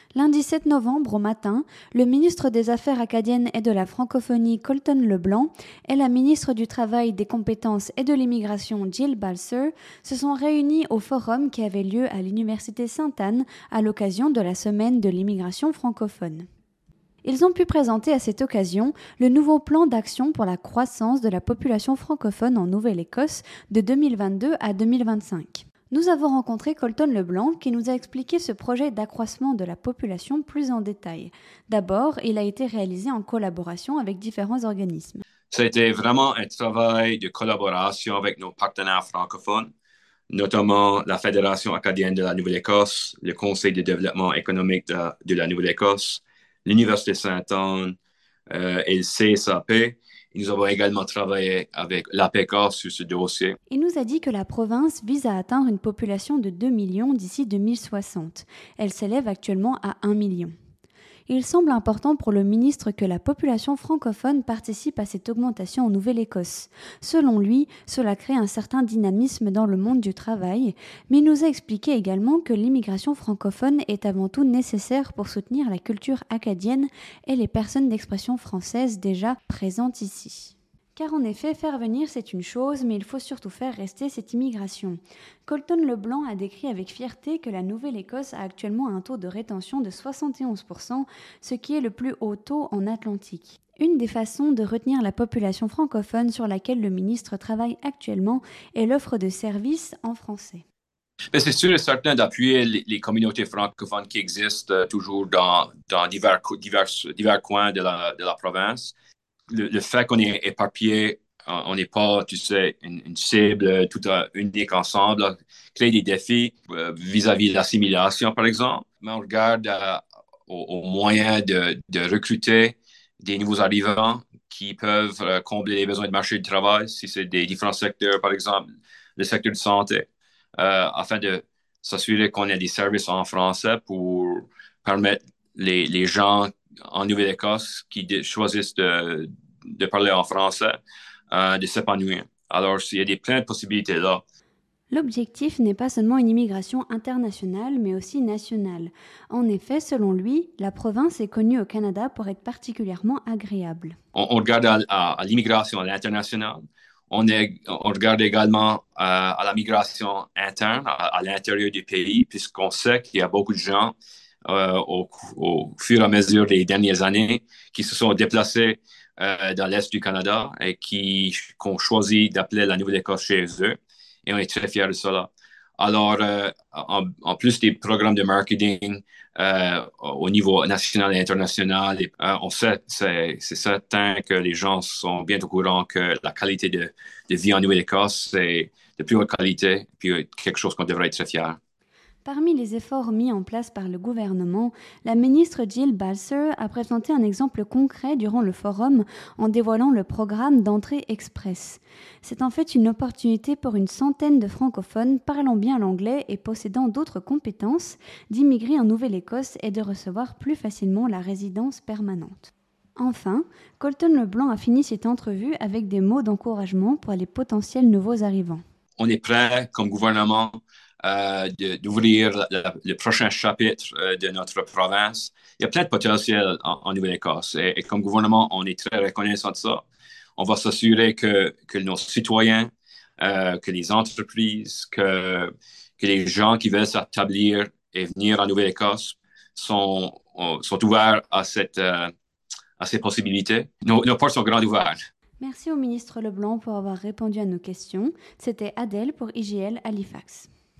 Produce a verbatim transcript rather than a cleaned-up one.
Lundi sept novembre au matin, le ministre des Affaires acadiennes et de la francophonie Colton LeBlanc et la ministre du Travail, des Compétences et de l'Immigration Jill Balser se sont réunis au forum qui avait lieu à l'Université Sainte-Anne à l'occasion de la Semaine de l'immigration francophone. Ils ont pu présenter à cette occasion le nouveau plan d'action pour la croissance de la population francophone en Nouvelle-Écosse de deux mille vingt-deux à deux mille vingt-cinq. Nous avons rencontré Colton LeBlanc qui nous a expliqué ce projet d'accroissement de la population plus en détail. D'abord, il a été réalisé en collaboration avec différents organismes. Ça a été vraiment un travail de collaboration avec nos partenaires francophones, notamment la Fédération acadienne de la Nouvelle-Écosse, le Conseil de développement économique de, de la Nouvelle-Écosse, l'Université Sainte-Anne euh, et le C S A P. Et nous avons également travaillé avec l'A P C A sur ce dossier. Il nous a dit que la province vise à atteindre une population de deux millions d'ici deux mille soixante. Elle s'élève actuellement à un million. Il semble important pour le ministre que la population francophone participe à cette augmentation en Nouvelle-Écosse. Selon lui, cela crée un certain dynamisme dans le monde du travail, mais il nous a expliqué également que l'immigration francophone est avant tout nécessaire pour soutenir la culture acadienne et les personnes d'expression française déjà présentes ici. Car en effet, faire venir c'est une chose, mais il faut surtout faire rester cette immigration. Colton LeBlanc a décrit avec fierté que la Nouvelle-Écosse a actuellement un taux de rétention de soixante et onze pour cent, ce qui est le plus haut taux en Atlantique. Une des façons de retenir la population francophone sur laquelle le ministre travaille actuellement est l'offre de services en français. Mais c'est sûr et certain d'appuyer les, les communautés francophones qui existent euh, toujours dans, dans divers, divers, divers coins de la, de la province. Le, le fait qu'on est éparpillé, on n'est pas, tu sais, une, une cible tout unique ensemble, crée des défis euh, vis-à-vis de l'assimilation, par exemple. Mais on regarde euh, aux, aux moyens de, de recruter des nouveaux arrivants qui peuvent euh, combler les besoins du marché du travail, si c'est des différents secteurs, par exemple, le secteur de santé, euh, afin de s'assurer qu'on ait des services en français pour permettre les, les gens en Nouvelle-Écosse qui de, choisissent de, de parler en français, euh, de s'épanouir. Alors, il y a des, plein de possibilités là. L'objectif n'est pas seulement une immigration internationale, mais aussi nationale. En effet, selon lui, la province est connue au Canada pour être particulièrement agréable. On, on regarde à, à, à l'immigration à l'international. On, est, on regarde également euh, à la migration interne, à, à l'intérieur du pays, puisqu'on sait qu'il y a beaucoup de gens euh, au, au fur et à mesure des dernières années qui se sont déplacés euh, dans l'Est du Canada et qui ont choisi d'appeler la Nouvelle-Écosse chez eux. Et on est très fiers de cela. Alors, euh, en, en, plus des programmes de marketing euh, au niveau national et international, et, euh, on sait, c'est, c'est certain que les gens sont bien au courant que la qualité de, de vie en Nouvelle-Écosse est de plus haute qualité, puis quelque chose qu'on devrait être très fiers. Parmi les efforts mis en place par le gouvernement, la ministre Jill Balser a présenté un exemple concret durant le forum en dévoilant le programme d'entrée express. C'est en fait une opportunité pour une centaine de francophones parlant bien l'anglais et possédant d'autres compétences d'immigrer en Nouvelle-Écosse et de recevoir plus facilement la résidence permanente. Enfin, Colton LeBlanc a fini cette entrevue avec des mots d'encouragement pour les potentiels nouveaux arrivants. On est prêt, comme gouvernement, Euh, de, d'ouvrir le, le prochain chapitre euh, de notre province. Il y a plein de potentiel en, en Nouvelle-Écosse et, et comme gouvernement, on est très reconnaissant de ça. On va s'assurer que, que nos citoyens, euh, que les entreprises, que, que les gens qui veulent s'établir et venir en Nouvelle-Écosse sont, sont ouverts à, cette, euh, à ces possibilités. Nos, nos portes sont grandes ouvertes. Merci au ministre LeBlanc pour avoir répondu à nos questions. C'était Adèle pour I G L Halifax.